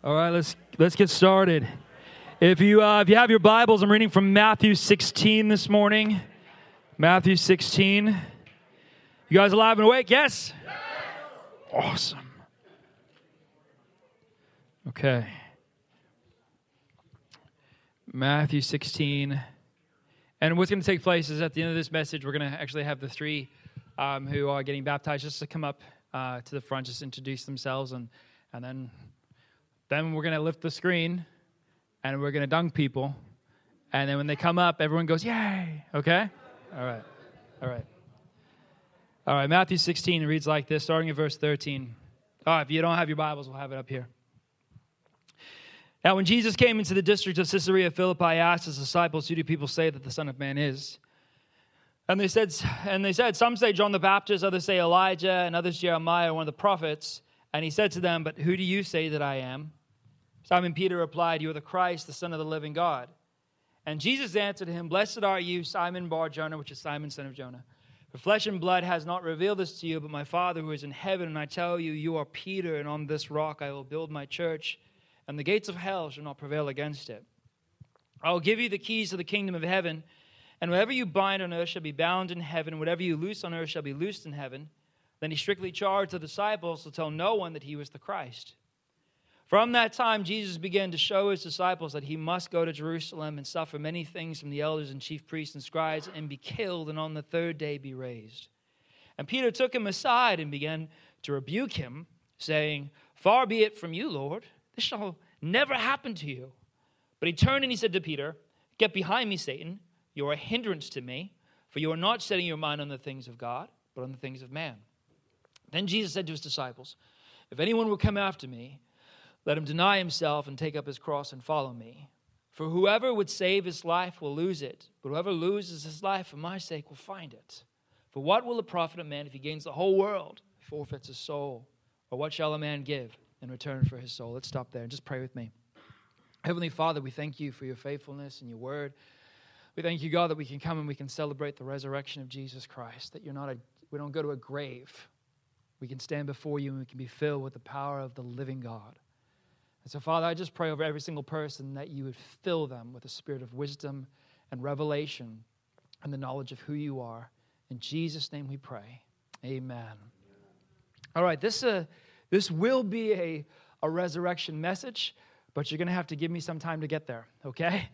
All right, let's get started. If you have your Bibles, I'm reading from Matthew 16 this morning. Matthew 16. You guys alive and awake? Yes? Awesome. Okay. Matthew 16. And what's going to take place is at the end of this message, we're going to actually have the three who are getting baptized just to come up to the front, just introduce themselves, and then we're going to lift the screen, and we're going to dunk people. And then when they come up, everyone goes, yay! Okay? All right, Matthew 16 reads like this, starting at verse 13. If you don't have your Bibles, we'll have it up here. Now, when Jesus came into the district of Caesarea Philippi, he asked his disciples, who do people say that the Son of Man is? And they said, some say John the Baptist, others say Elijah, and others Jeremiah, one of the prophets. And he said to them, but who do you say that I am? Simon Peter replied, you are the Christ, the Son of the living God. And Jesus answered him, blessed are you, Simon Bar-Jonah, which is Simon, son of Jonah. For flesh and blood has not revealed this to you, but my Father who is in heaven. And I tell you, you are Peter, and on this rock I will build my church, and the gates of hell shall not prevail against it. I will give you the keys of the kingdom of heaven, and whatever you bind on earth shall be bound in heaven, and whatever you loose on earth shall be loosed in heaven. Then he strictly charged the disciples to tell no one that he was the Christ. From that time, Jesus began to show his disciples that he must go to Jerusalem and suffer many things from the elders and chief priests and scribes and be killed and on the third day be raised. And Peter took him aside and began to rebuke him, saying, far be it from you, Lord, this shall never happen to you. But he turned and he said to Peter, get behind me, Satan. You are a hindrance to me, for you are not setting your mind on the things of God, but on the things of man. Then Jesus said to his disciples, if anyone will come after me, let him deny himself and take up his cross and follow me. For whoever would save his life will lose it, but whoever loses his life for my sake will find it. For what will it profit a man if he gains the whole world, forfeits his soul? Or what shall a man give in return for his soul? Let's stop there and just pray with me. Heavenly Father, we thank you for your faithfulness and your word. We thank you, God, that we can come and we can celebrate the resurrection of Jesus Christ, that we don't go to a grave. We can stand before you and we can be filled with the power of the living God. And so, Father, I just pray over every single person that you would fill them with a spirit of wisdom and revelation and the knowledge of who you are. In Jesus' name we pray. Amen. All right, this will be a resurrection message, but you're going to have to give me some time to get there, okay?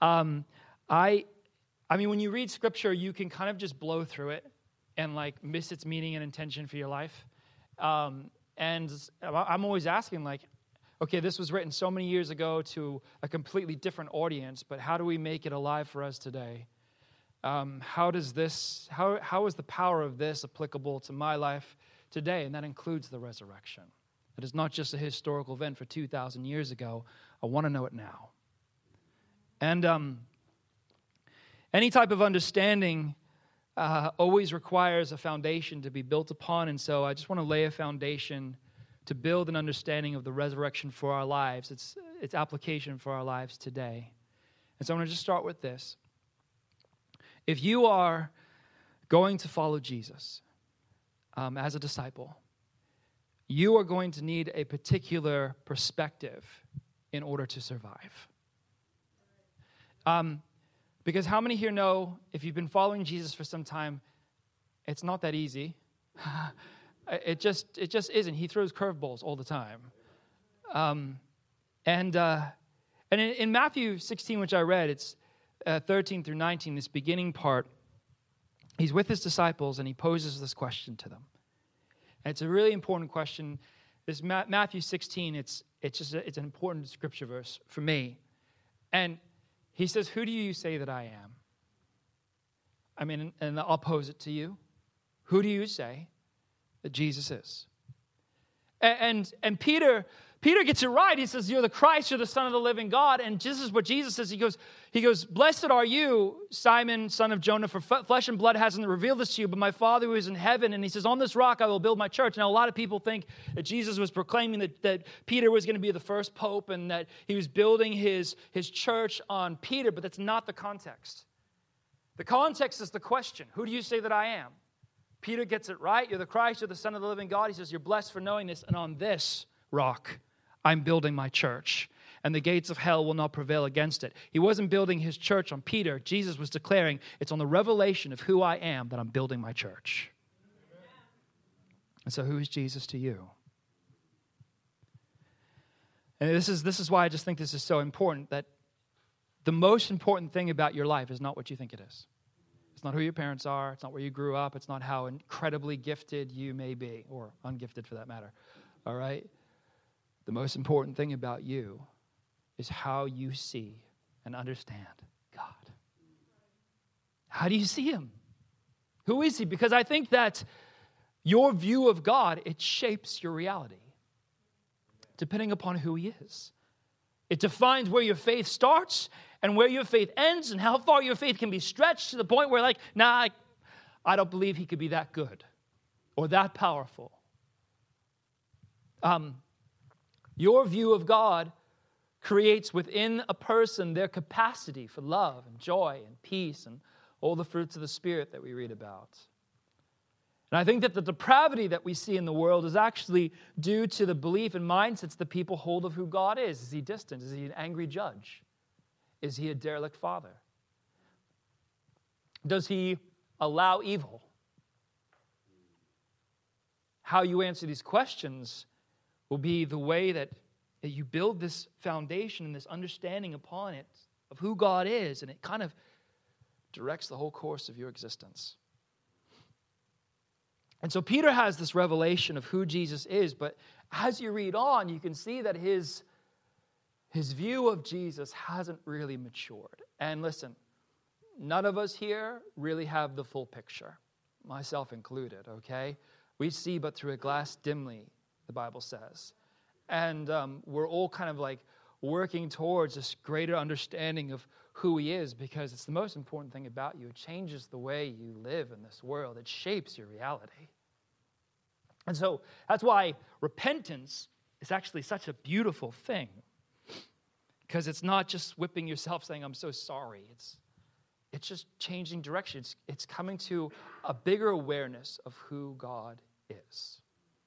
I mean, when you read Scripture, you can kind of just blow through it and miss its meaning and intention for your life. And I'm always asking, okay, this was written so many years ago to a completely different audience, but how do we make it alive for us today? How is the power of this applicable to my life today? And that includes the resurrection. It is not just a historical event for 2,000 years ago. I want to know it now. And any type of understanding always requires a foundation to be built upon, and so I just want to lay a foundation to build an understanding of the resurrection for our lives, its application for our lives today. And so I'm going to just start with this. If you are going to follow Jesus as a disciple, you are going to need a particular perspective in order to survive. Because how many here know if you've been following Jesus for some time, it's not that easy. It just isn't. He throws curveballs all the time. And in Matthew 16, which I read, it's 13 through 19, this beginning part, he's with his disciples and he poses this question to them. And it's a really important question. This Matthew 16, it's an important scripture verse for me. And he says, who do you say that I am? I mean, and I'll pose it to you. Who do you say that Jesus is? And Peter gets it right. He says, you're the Christ, you're the Son of the living God. And this is what Jesus says. He goes, blessed are you, Simon, son of Jonah, for flesh and blood hasn't revealed this to you, but my Father who is in heaven. And he says, on this rock I will build my church. Now, a lot of people think that Jesus was proclaiming that Peter was going to be the first pope and that he was building his church on Peter, but that's not the context. The context is the question, who do you say that I am? Peter gets it right. You're the Christ, you're the Son of the living God. He says, you're blessed for knowing this, and on this rock I'm building my church, and the gates of hell will not prevail against it. He wasn't building his church on Peter. Jesus was declaring, it's on the revelation of who I am that I'm building my church. And so who is Jesus to you? And this is why I just think this is so important, that the most important thing about your life is not what you think it is. It's not who your parents are. It's not where you grew up. It's not how incredibly gifted you may be, or ungifted for that matter. All right? The most important thing about you is how you see and understand God. How do you see him? Who is he? Because I think that your view of God, it shapes your reality, depending upon who he is. It defines where your faith starts and where your faith ends, and how far your faith can be stretched to the point where, like, nah, I don't believe he could be that good or that powerful. Your view of God creates within a person their capacity for love and joy and peace and all the fruits of the Spirit that we read about. And I think that the depravity that we see in the world is actually due to the belief and mindsets that people hold of who God is. Is he distant? Is he an angry judge? Is he a derelict father? Does he allow evil? How you answer these questions will be the way that you build this foundation and this understanding upon it of who God is, and it kind of directs the whole course of your existence. And so Peter has this revelation of who Jesus is, but as you read on, you can see that his view of Jesus hasn't really matured. And listen, none of us here really have the full picture, myself included, okay? We see but through a glass dimly, the Bible says. And we're all kind of like working towards this greater understanding of who he is, because it's the most important thing about you. It changes the way you live in this world. It shapes your reality. And so that's why repentance is actually such a beautiful thing, because it's not just whipping yourself saying, I'm so sorry. It's just changing direction. It's coming to a bigger awareness of who God is.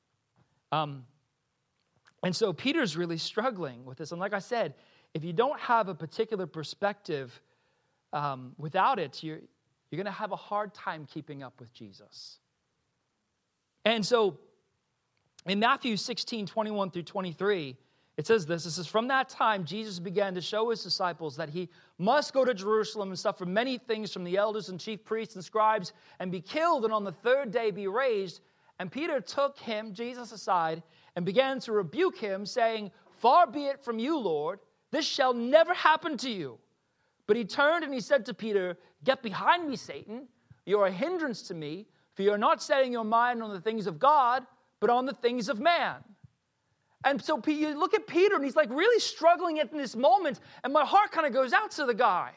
And so Peter's really struggling with this. And like I said, if you don't have a particular perspective without it, you're going to have a hard time keeping up with Jesus. And so in Matthew 16:21 through 23, it says this. This is, from that time, Jesus began to show his disciples that he must go to Jerusalem and suffer many things from the elders and chief priests and scribes and be killed and on the third day be raised. And Peter took him, Jesus, aside and began to rebuke him, saying, Far be it from you, Lord, this shall never happen to you. But he turned and he said to Peter, Get behind me, Satan. You are a hindrance to me, for you are not setting your mind on the things of God, but on the things of man. And so you look at Peter, and he's like really struggling in this moment, and my heart kind of goes out to the guy.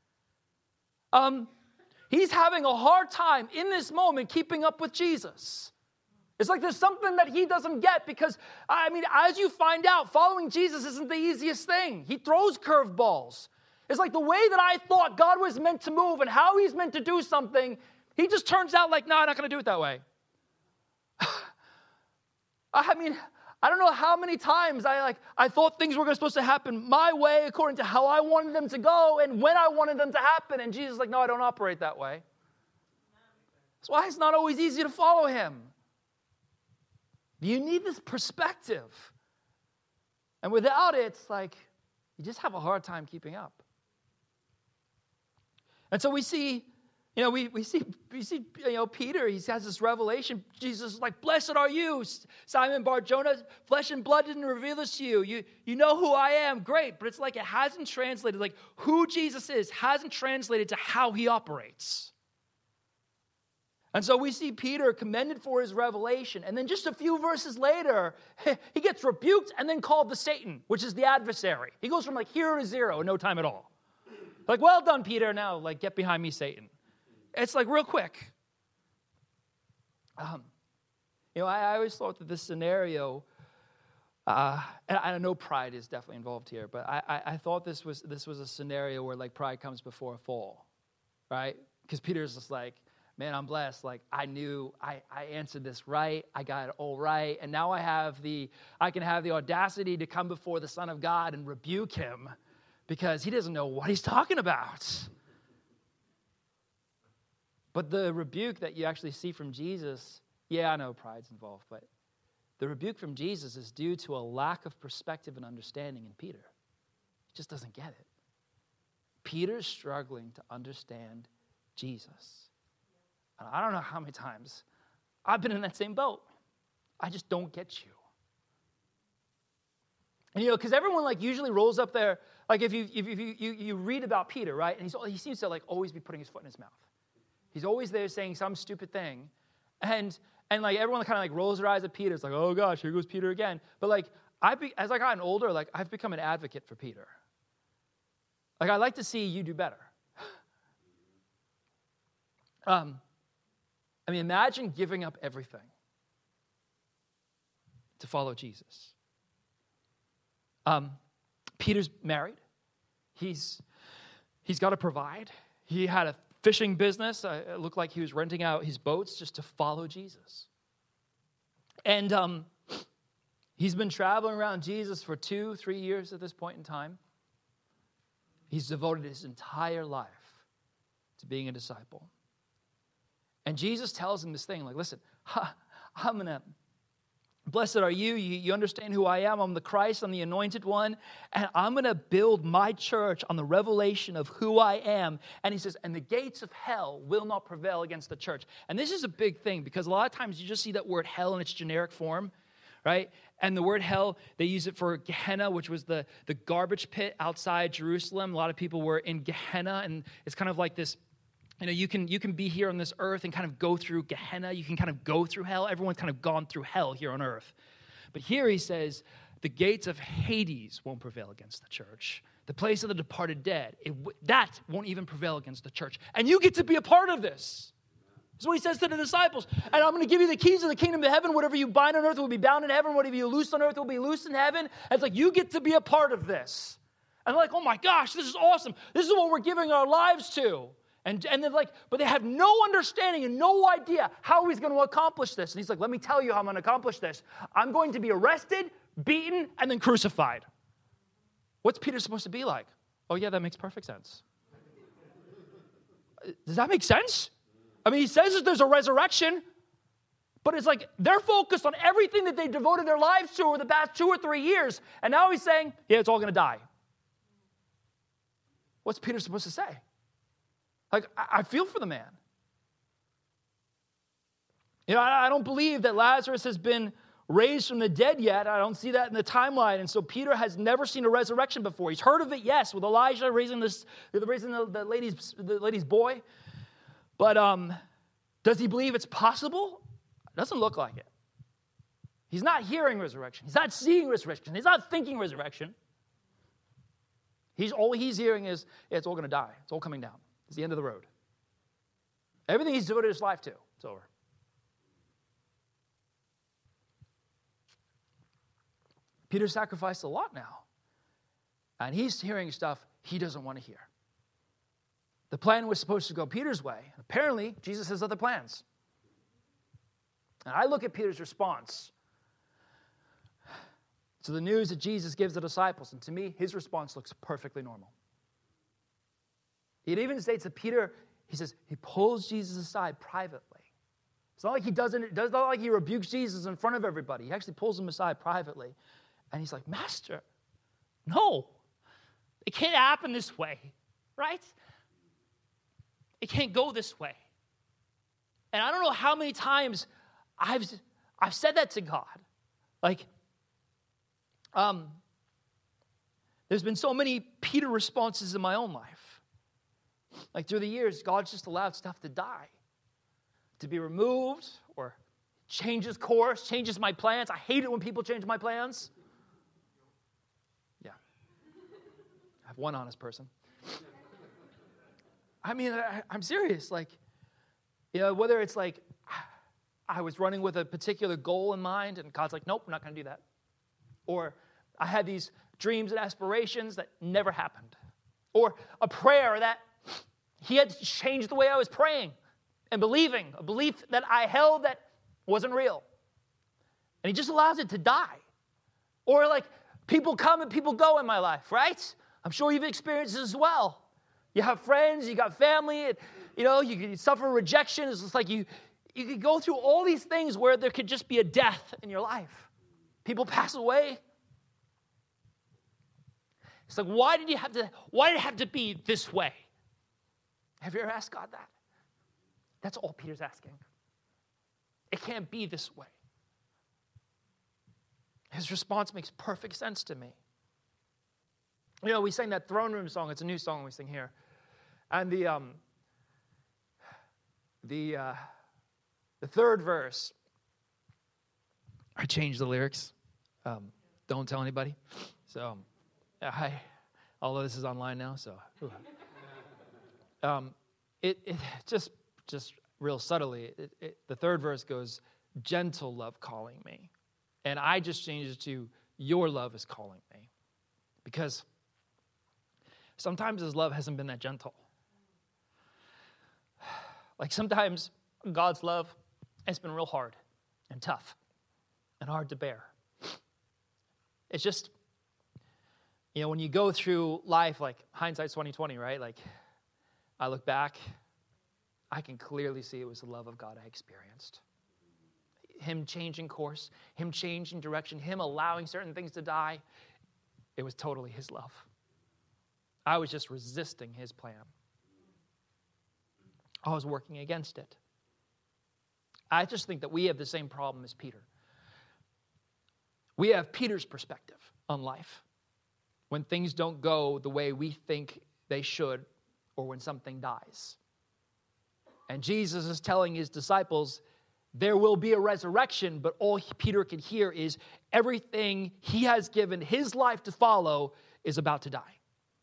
He's having a hard time in this moment keeping up with Jesus. It's like there's something that he doesn't get, because, I mean, as you find out, following Jesus isn't the easiest thing. He throws curveballs. It's like the way that I thought God was meant to move and how he's meant to do something, he just turns out like, no, I'm not going to do it that way. I mean, I don't know how many times I thought things were supposed to happen my way according to how I wanted them to go and when I wanted them to happen. And Jesus is like, no, I don't operate that way. That's why it's not always easy to follow him. You need this perspective. And without it, it's like you just have a hard time keeping up. And so we see, we see, Peter, he has this revelation. Jesus is like, blessed are you, Simon Bar-Jonah. Flesh and blood didn't reveal this to you. You know who I am. Great. But it's like it hasn't translated, like who Jesus is hasn't translated to how he operates. And so we see Peter commended for his revelation. And then just a few verses later, he gets rebuked and then called the Satan, which is the adversary. He goes from like 0 to 0 in no time at all. Like, well done, Peter. Now, like, get behind me, Satan. It's like real quick. I always thought that this scenario, and I know pride is definitely involved here, but I thought this was a scenario where like pride comes before a fall, right? Because Peter's just like, man, I'm blessed. Like, I knew I answered this right. I got it all right. And now I can have the audacity to come before the Son of God and rebuke him because he doesn't know what he's talking about. But the rebuke that you actually see from Jesus, yeah, I know pride's involved, but the rebuke from Jesus is due to a lack of perspective and understanding in Peter. He just doesn't get it. Peter's struggling to understand Jesus. And I don't know how many times I've been in that same boat. I just don't get you. And because everyone like usually rolls up there, like if you read about Peter, right? And he seems to like always be putting his foot in his mouth. He's always there saying some stupid thing. And like everyone kind of like rolls their eyes at Peter. It's like, oh gosh, here goes Peter again. But like as I gotten older, like I've become an advocate for Peter. Like I like to see you do better. Imagine giving up everything to follow Jesus. Peter's married. He's got to provide. He had a fishing business. It looked like he was renting out his boats just to follow Jesus. And he's been traveling around Jesus for 2-3 years at this point in time. He's devoted his entire life to being a disciple. And Jesus tells him this thing, like, listen, blessed are you. You understand who I am. I'm the Christ. I'm the anointed one. And I'm going to build my church on the revelation of who I am. And he says, and the gates of hell will not prevail against the church. And this is a big thing because a lot of times you just see that word hell in its generic form, right? And the word hell, they use it for Gehenna, which was the garbage pit outside Jerusalem. A lot of people were in Gehenna, and it's kind of like this. You can be here on this earth and kind of go through Gehenna. You can kind of go through hell. Everyone's kind of gone through hell here on earth. But here he says, the gates of Hades won't prevail against the church. The place of the departed dead, that won't even prevail against the church. And you get to be a part of this. That's what he says to the disciples. And I'm going to give you the keys of the kingdom of heaven. Whatever you bind on earth will be bound in heaven. Whatever you loose on earth will be loosed in heaven. And it's like, you get to be a part of this. And they're like, oh my gosh, this is awesome. This is what we're giving our lives to. And they're like, but they have no understanding and no idea how he's going to accomplish this. And he's like, let me tell you how I'm going to accomplish this. I'm going to be arrested, beaten, and then crucified. What's Peter supposed to be like? Oh yeah, that makes perfect sense. Does that make sense? He says that there's a resurrection, but it's like they're focused on everything that they devoted their lives to over the past 2 or 3 years. And now he's saying, yeah, it's all going to die. What's Peter supposed to say? Like, I feel for the man. I don't believe that Lazarus has been raised from the dead yet. I don't see that in the timeline. And so Peter has never seen a resurrection before. He's heard of it, yes, with Elijah raising the lady's boy. But does he believe it's possible? It doesn't look like it. He's not hearing resurrection. He's not seeing resurrection. He's not thinking resurrection. All he's hearing is, yeah, it's all going to die. It's all coming down. It's the end of the road. Everything he's devoted his life to, it's over. Peter sacrificed a lot now. And he's hearing stuff he doesn't want to hear. The plan was supposed to go Peter's way. Apparently, Jesus has other plans. And I look at Peter's response to the news that Jesus gives the disciples. And to me, his response looks perfectly normal. It even states that Peter, he says, he pulls Jesus aside privately. It's not like it's not like he rebukes Jesus in front of everybody. He actually pulls him aside privately. And he's like, Master, no, it can't happen this way, right? It can't go this way. And I don't know how many times I've said that to God. Like, there's been so many Peter responses in my own life. Like through the years, God's just allowed stuff to die, to be removed, or changes course, changes my plans. I hate it when people change my plans. Yeah. I have one honest person. I'm serious. Like, whether it's like I was running with a particular goal in mind, and God's like, nope, we're not going to do that. Or I had these dreams and aspirations that never happened. Or a prayer that he had to change the way I was praying. and believing, a belief that I held that wasn't real. And he just allows it to die. Or like people come and people go in my life, right? I'm sure you've experienced this as well. You have friends, you got family, and, you suffer rejection. It's just like you could go through all these things where there could just be a death in your life. People pass away. It's like, why did it have to be this way? Have you ever asked God that? That's all Peter's asking. It can't be this way. His response makes perfect sense to me. We sang that throne room song. It's a new song we sing here. And the third verse, I changed the lyrics. Don't tell anybody. So, although this is online now, so. It just real subtly, the third verse goes, gentle love calling me. And I just changed it to, your love is calling me. Because sometimes his love hasn't been that gentle. Like sometimes God's love has been real hard and tough and hard to bear. It's just, when you go through life, like hindsight's 20/20, right? Like I look back, I can clearly see it was the love of God I experienced. Him changing course, him changing direction, him allowing certain things to die. It was totally his love. I was just resisting his plan. I was working against it. I just think that we have the same problem as Peter. We have Peter's perspective on life. When things don't go the way we think they should, or when something dies. And Jesus is telling his disciples, there will be a resurrection, but all Peter can hear is everything he has given his life to follow is about to die.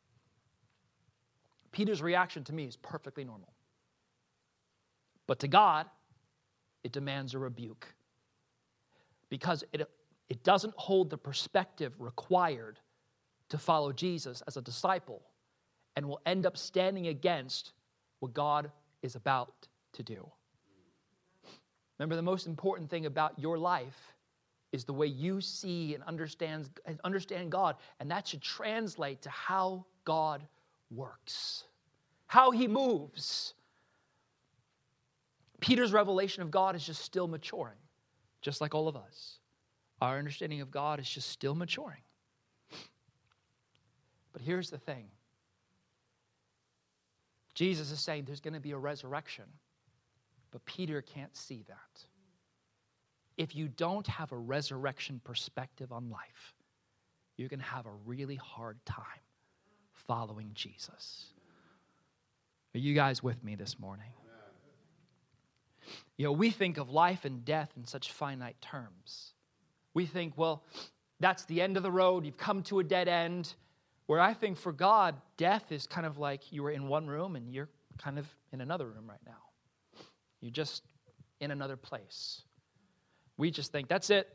Peter's reaction to me is perfectly normal. But to God, it demands a rebuke. Because it doesn't hold the perspective required to follow Jesus as a disciple, and will end up standing against what God is about to do. Remember, the most important thing about your life is the way you see and understand God, and that should translate to how God works, how he moves. Peter's revelation of God is just still maturing, just like all of us. Our understanding of God is just still maturing. But here's the thing. Jesus is saying there's going to be a resurrection, but Peter can't see that. If you don't have a resurrection perspective on life, you're going to have a really hard time following Jesus. Are you guys with me this morning? We think of life and death in such finite terms. We think, well, that's the end of the road. You've come to a dead end. Where I think for God, death is kind of like you were in one room and you're kind of in another room right now. You're just in another place. We just think, that's it.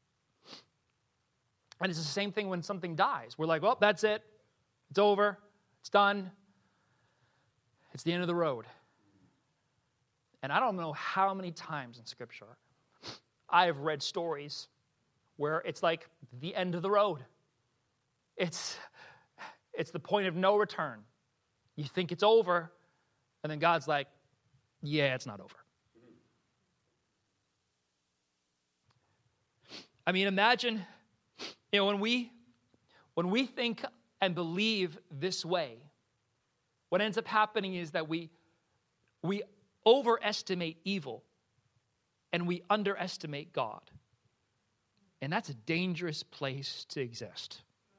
And it's the same thing when something dies. We're like, well, that's it. It's over. It's done. It's the end of the road. And I don't know how many times in Scripture I have read stories where it's like the end of the road. It's the point of no return. You think it's over, and then God's like, yeah, it's not over. I mean, imagine, when we think and believe this way, what ends up happening is that we overestimate evil and we underestimate God. And that's a dangerous place to exist.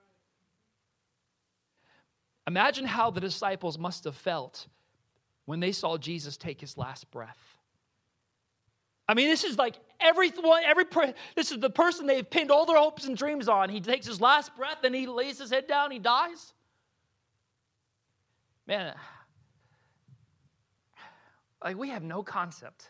Imagine how the disciples must have felt when they saw Jesus take his last breath. I mean, this is like this is the person they've pinned all their hopes and dreams on. He takes his last breath and he lays his head down, he dies. Man, like we have no concept.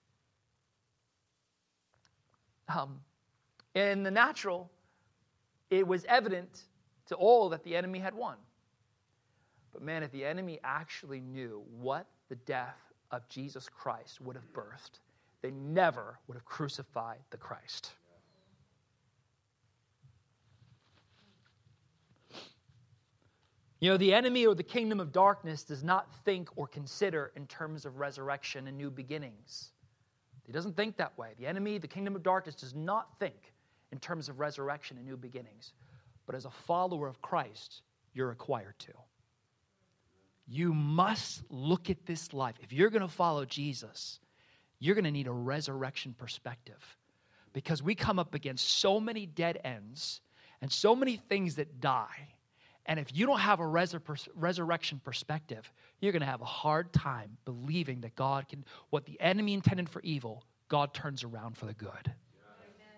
In the natural, it was evident to all that the enemy had won. But man, if the enemy actually knew what the death of Jesus Christ would have birthed, they never would have crucified the Christ. You know, the enemy or the kingdom of darkness does not think or consider in terms of resurrection and new beginnings. He doesn't think that way. The enemy, the kingdom of darkness, does not think in terms of resurrection and new beginnings. But as a follower of Christ, you're required to. You must look at this life. If you're going to follow Jesus, you're going to need a resurrection perspective. Because we come up against so many dead ends and so many things that die. And if you don't have a resurrection perspective, you're going to have a hard time believing that God can, what the enemy intended for evil, God turns around for the good. Amen.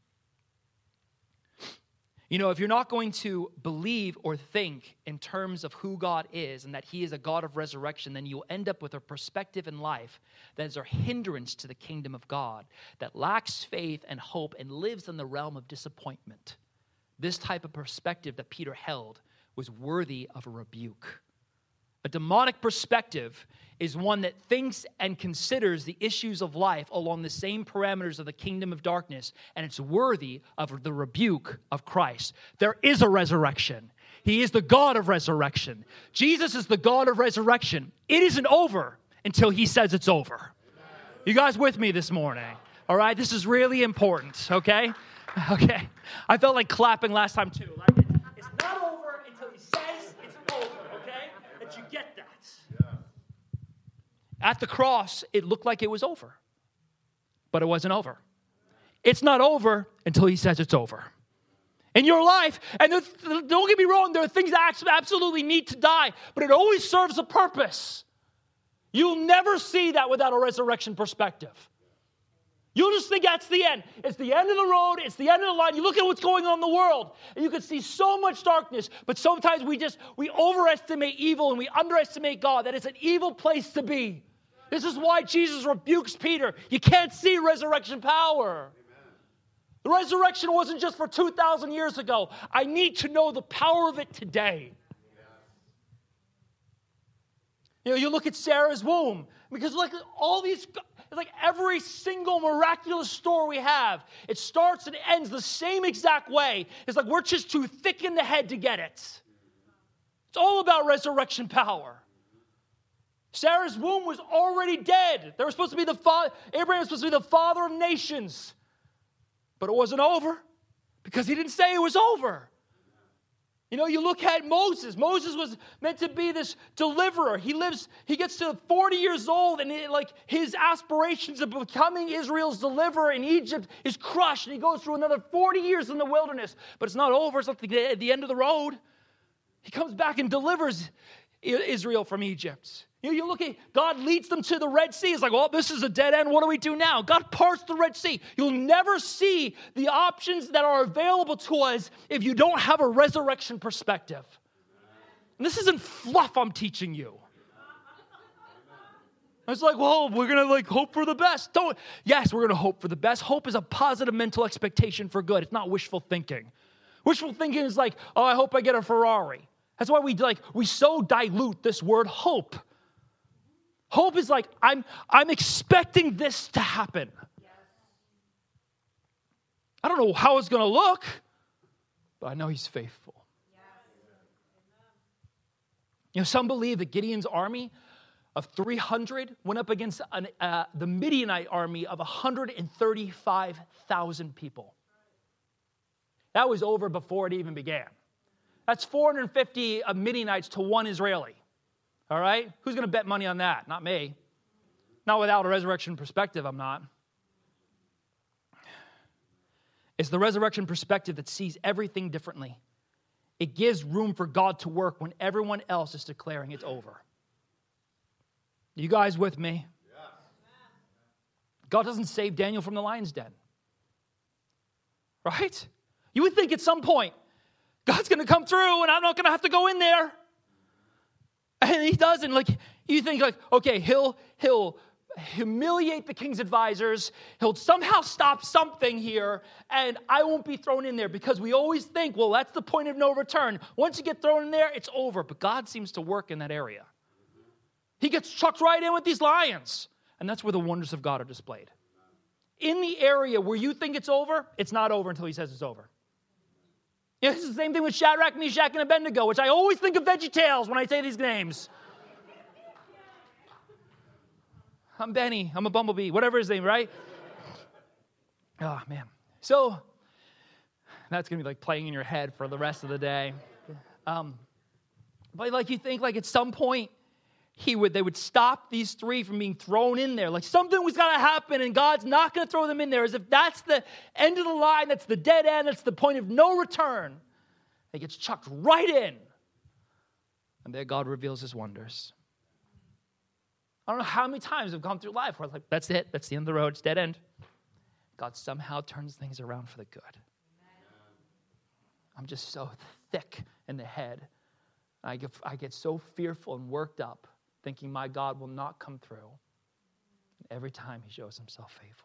You know, if you're not going to believe or think in terms of who God is and that He is a God of resurrection, then you'll end up with a perspective in life that is a hindrance to the kingdom of God, that lacks faith and hope and lives in the realm of disappointment. This type of perspective that Peter held was worthy of a rebuke. A demonic perspective is one that thinks and considers the issues of life along the same parameters of the kingdom of darkness, and it's worthy of the rebuke of Christ. There is a resurrection. He is the God of resurrection. Jesus is the God of resurrection. It isn't over until He says it's over. You guys with me this morning? All right, this is really important, okay? Okay. I felt like clapping last time too. Like, it's not over until He says it's over, okay? That you get that. At the cross, it looked like it was over. But it wasn't over. It's not over until He says it's over. In your life, and don't get me wrong, there are things that absolutely need to die, but it always serves a purpose. You'll never see that without a resurrection perspective. You'll just think that's the end. It's the end of the road. It's the end of the line. You look at what's going on in the world, and you can see so much darkness, but sometimes we overestimate evil and we underestimate God. That it's an evil place to be. This is why Jesus rebukes Peter. You can't see resurrection power. Amen. The resurrection wasn't just for 2,000 years ago. I need to know the power of it today. Yes. You know, you look at Sarah's womb, because like all these, it's like every single miraculous story we have, it starts and ends the same exact way. It's like we're just too thick in the head to get it. It's all about resurrection power. Sarah's womb was already dead. They were supposed to be Abraham was supposed to be the father of nations. But it wasn't over because he didn't say it was over. You know, you look at Moses. Moses was meant to be this deliverer. He gets to 40 years old, and his aspirations of becoming Israel's deliverer in Egypt is crushed, and he goes through another 40 years in the wilderness. But it's not over. It's not the end of the road. He comes back and delivers Israel from Egypt. You look at, God leads them to the Red Sea. It's like, well, this is a dead end. What do we do now? God parts the Red Sea. You'll never see the options that are available to us if you don't have a resurrection perspective. And this isn't fluff I'm teaching you. It's like, well, we're going to hope for the best. Yes, we're going to hope for the best. Hope is a positive mental expectation for good. It's not wishful thinking. Wishful thinking is like, oh, I hope I get a Ferrari. That's why we so dilute this word hope. Hope is like, I'm expecting this to happen. Yes. I don't know how it's going to look, but I know He's faithful. Yes. You know, some believe that Gideon's army of 300 went up against the Midianite army of 135,000 people. That was over before it even began. That's 450 Midianites to one Israeli. All right? Who's going to bet money on that? Not me. Not without a resurrection perspective, I'm not. It's the resurrection perspective that sees everything differently. It gives room for God to work when everyone else is declaring it's over. You guys with me? Yes. God doesn't save Daniel from the lion's den. Right? You would think at some point, God's going to come through and I'm not going to have to go in there. And He doesn't. You think okay, he'll humiliate the king's advisors. He'll somehow stop something here, and I won't be thrown in there, because we always think, well, that's the point of no return. Once you get thrown in there, it's over. But God seems to work in that area. He gets chucked right in with these lions. And that's where the wonders of God are displayed. In the area where you think it's over, it's not over until he says it's over. It's the same thing with Shadrach, Meshach, and Abednego, which I always think of VeggieTales when I say these names. I'm Benny. I'm a bumblebee. Whatever his name, right? Oh, man. So, that's going to be like playing in your head for the rest of the day. But like you think like at some point, they would stop these three from being thrown in there. Like something was going to happen and God's not going to throw them in there. As if that's the end of the line, that's the dead end, that's the point of no return. He gets chucked right in. And there God reveals his wonders. I don't know how many times I've gone through life where like, that's it, that's the end of the road, it's dead end. God somehow turns things around for the good. I'm just so thick in the head. I get so fearful and worked up, thinking my God will not come through. And every time he shows himself faithful.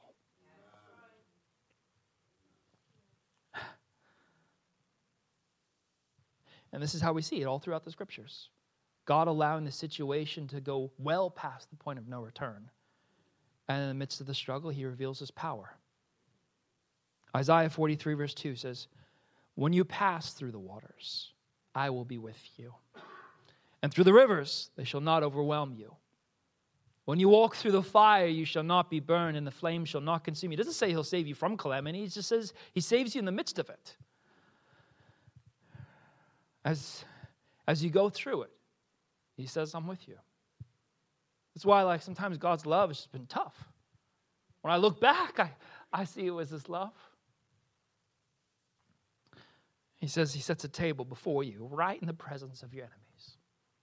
And this is how we see it all throughout the scriptures. God allowing the situation to go well past the point of no return. And in the midst of the struggle, he reveals his power. Isaiah 43 verse 2 says, when you pass through the waters, I will be with you. And through the rivers, they shall not overwhelm you. When you walk through the fire, you shall not be burned, and the flame shall not consume you. It doesn't say he'll save you from calamity. He just says he saves you in the midst of it. As you go through it, he says, I'm with you. That's why like sometimes God's love has just been tough. When I look back, I see it was his love. He says he sets a table before you right in the presence of your enemies.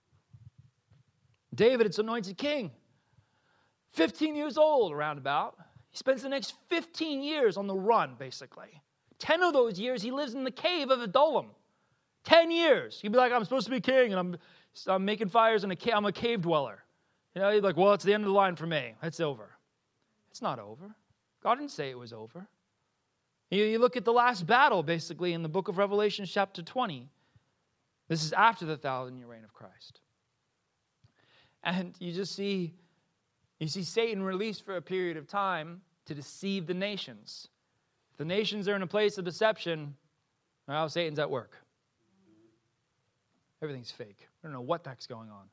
David, it's anointed king. 15 years old, around about. He spends the next 15 years on the run, basically. 10 of those years, he lives in the cave of Adullam. 10 years. You'd be like, I'm supposed to be king, and I'm making fires in a cave. I'm a cave dweller. You know, you're like, well, it's the end of the line for me. It's over. It's not over. God didn't say it was over. You look at the last battle, basically, in the book of Revelation, chapter 20. This is after the 1,000-year reign of Christ. And you see Satan released for a period of time to deceive the nations. If the nations are in a place of deception, well, Satan's at work. Everything's fake. I don't know what the heck's going on.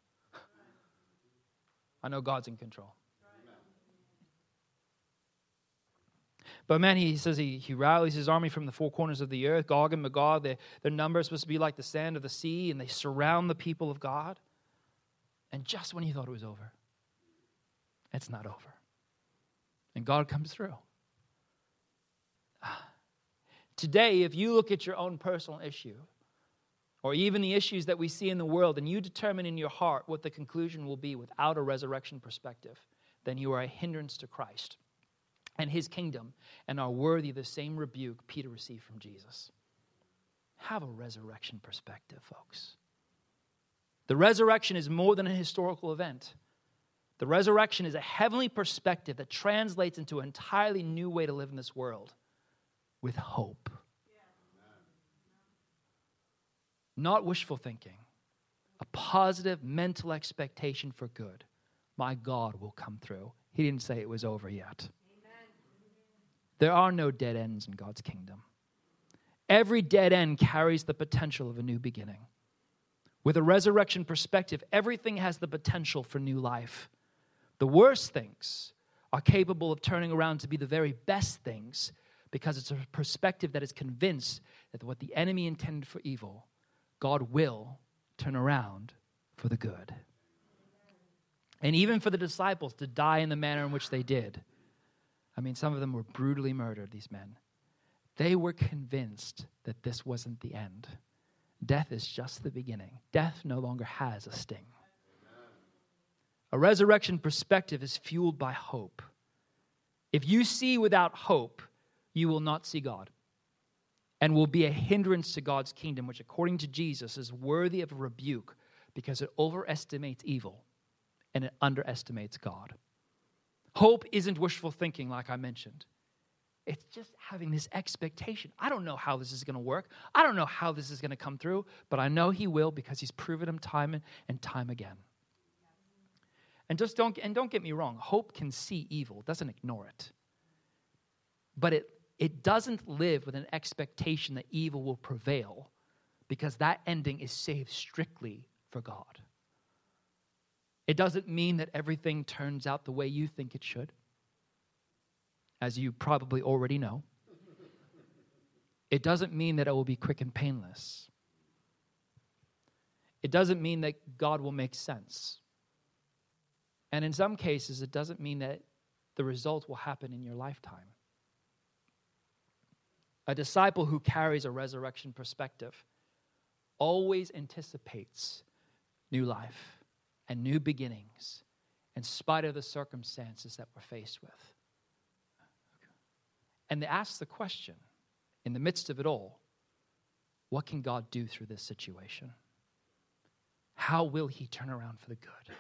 I know God's in control. But man, he says he rallies his army from the four corners of the earth. Gog and Magog, their number is supposed to be like the sand of the sea, and they surround the people of God. And just when you thought it was over, it's not over. And God comes through. Today, if you look at your own personal issue, or even the issues that we see in the world, and you determine in your heart what the conclusion will be without a resurrection perspective, then you are a hindrance to Christ and his kingdom, and are worthy of the same rebuke Peter received from Jesus. Have a resurrection perspective, folks. The resurrection is more than a historical event. The resurrection is a heavenly perspective that translates into an entirely new way to live in this world with hope. Not wishful thinking, a positive mental expectation for good. My God will come through. He didn't say it was over yet. There are no dead ends in God's kingdom. Every dead end carries the potential of a new beginning. With a resurrection perspective, everything has the potential for new life. The worst things are capable of turning around to be the very best things because it's a perspective that is convinced that what the enemy intended for evil, God will turn around for the good. And even for the disciples to die in the manner in which they did. I mean, some of them were brutally murdered, these men. They were convinced that this wasn't the end. Death is just the beginning. Death no longer has a sting. A resurrection perspective is fueled by hope. If you see without hope, you will not see God and will be a hindrance to God's kingdom, which according to Jesus is worthy of a rebuke because it overestimates evil and it underestimates God. Hope isn't wishful thinking like I mentioned. It's just having this expectation. I don't know how this is going to work. I don't know how this is going to come through, but I know he will because he's proven him time and time again. And don't get me wrong, hope can see evil, doesn't ignore it. But it doesn't live with an expectation that evil will prevail, because that ending is saved strictly for God. It doesn't mean that everything turns out the way you think it should, as you probably already know. It doesn't mean that it will be quick and painless. It doesn't mean that God will make sense. And in some cases, it doesn't mean that the result will happen in your lifetime. A disciple who carries a resurrection perspective always anticipates new life and new beginnings in spite of the circumstances that we're faced with. And they ask the question, in the midst of it all, what can God do through this situation? How will he turn around for the good?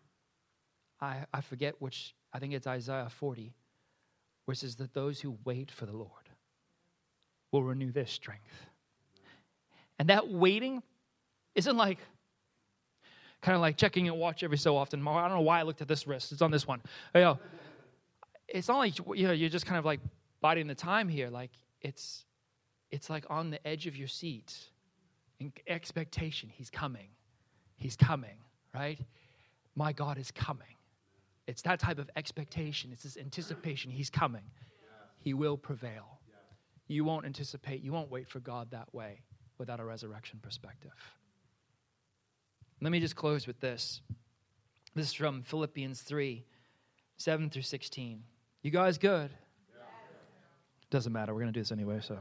I forget which, I think it's Isaiah 40, where it says that those who wait for the Lord will renew their strength. And that waiting isn't like, kind of like checking your watch every so often. I don't know why I looked at this wrist. It's on this one. It's not like, you're just kind of like biding the time here. Like it's like on the edge of your seat. In expectation, he's coming. He's coming, right? My God is coming. It's that type of expectation. It's this anticipation. He's coming. He will prevail. You won't anticipate. You won't wait for God that way without a resurrection perspective. Let me just close with this. This is from Philippians 3, 7 through 16. You guys good? Doesn't matter. We're going to do this anyway, so.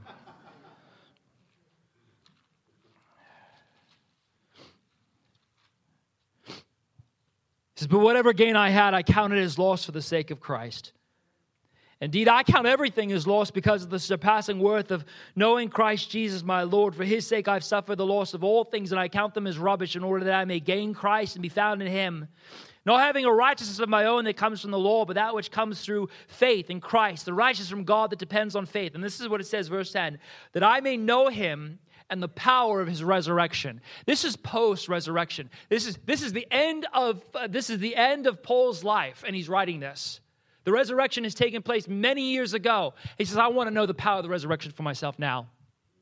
It says, but whatever gain I had, I counted as loss for the sake of Christ. Indeed, I count everything as loss because of the surpassing worth of knowing Christ Jesus my Lord. For his sake I've suffered the loss of all things, and I count them as rubbish in order that I may gain Christ and be found in him. Not having a righteousness of my own that comes from the law, but that which comes through faith in Christ, the righteousness from God that depends on faith. And this is what it says, verse 10, that I may know him and the power of his resurrection. This is post-resurrection. This is the end of Paul's life, and he's writing this. The resurrection has taken place many years ago. He says, I want to know the power of the resurrection for myself now.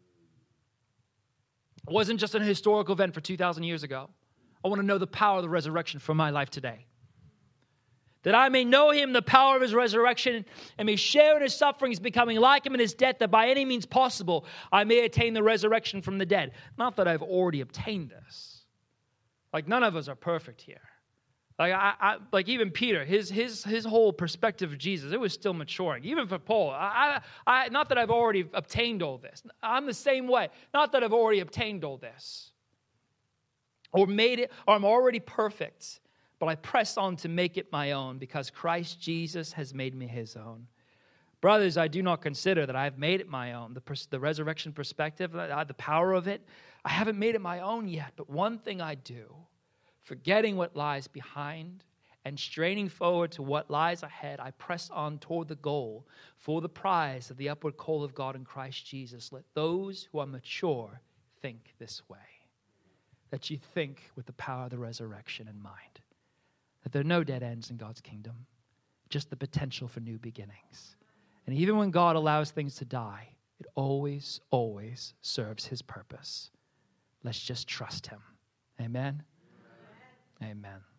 It wasn't just an historical event for 2,000 years ago. I want to know the power of the resurrection for my life today. That I may know him, the power of his resurrection, and may share in his sufferings, becoming like him in his death, that by any means possible I may attain the resurrection from the dead. Not that I've already obtained this. Like, none of us are perfect here. Like even Peter, his whole perspective of Jesus, it was still maturing. Even for Paul, not that I've already obtained all this. I'm the same way. Not that I've already obtained all this, or made it, or I'm already perfect. But I press on to make it my own, because Christ Jesus has made me his own. Brothers, I do not consider that I have made it my own. The resurrection perspective, the power of it, I haven't made it my own yet. But one thing I do, forgetting what lies behind and straining forward to what lies ahead, I press on toward the goal for the prize of the upward call of God in Christ Jesus. Let those who are mature think this way. That you think with the power of the resurrection in mind. That there are no dead ends in God's kingdom, just the potential for new beginnings. And even when God allows things to die, it always, always serves his purpose. Let's just trust him. Amen? Amen.